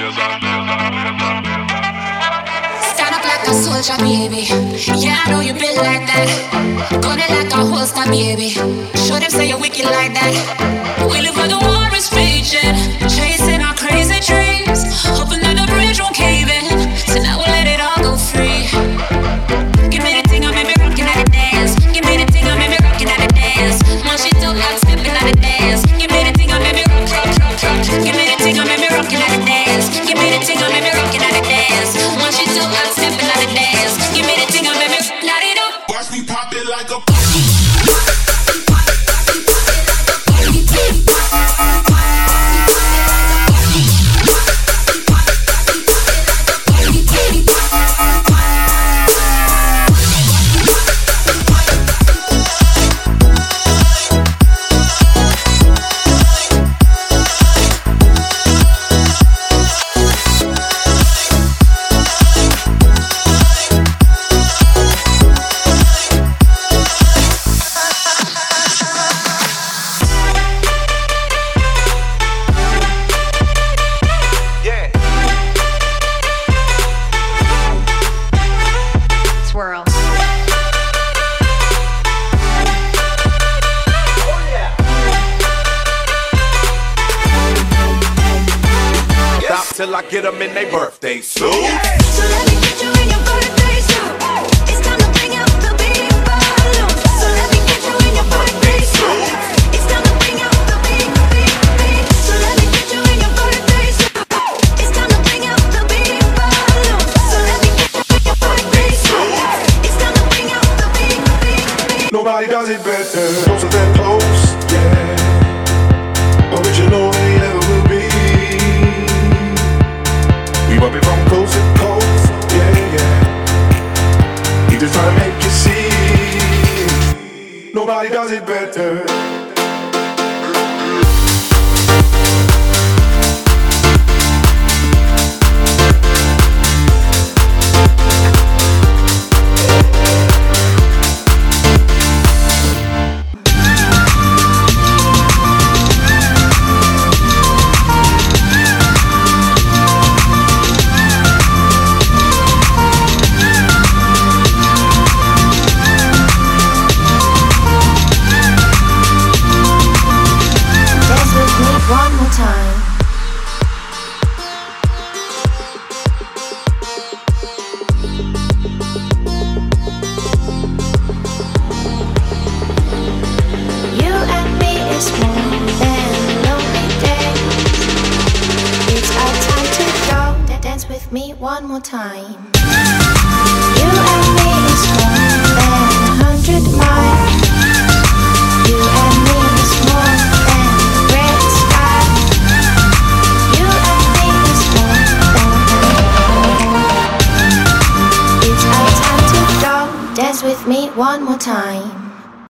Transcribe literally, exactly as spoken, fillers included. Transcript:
Stand up like a soldier, baby. Yeah, I know you built like that. Gun it like a holster, baby. Show them say you're wicked like that. We live where the war is raging, chasing our crazy dreams, hoping that the bridge won't cave in. So now we'll let it all go free. Give me the thing, I make me rockin' at the dance. Give me the thing, I make me rockin' at the dance. Once she took out, steppin' at the dance. Give me the thing, I make me rock, rock, rock, rock. Give me the thing, I make me rockin' at the dance. Give me the thing, I make me rockin' at the dance. Once she took out, steppin' at the dance. Give me the thing, I make me light it up. Watch me pop it like a till I get them in their birthday suit. Yeah. So let me get you in your birthday suit. It's time to bring out the big balloon. So let me get you in your birthday suit. It's time to bring out the big, big, big. So let me get you in your birthday suit. It's time to bring out the big balloon. So let me get you in your birthday suit. It's time to bring out the big, big, big. Nobody does it better. Closer than close, yeah. Original they ever will be. We rub it from coast to coast, yeah, yeah. We just try to make you see. Nobody does it better. One more time. You and me is more than lonely days. It's our time to go. Dance with me one more time. You and me is more than a hundred miles. You and me is more than red sky. You and me is more than. It's our time to go. Dance with me one more time.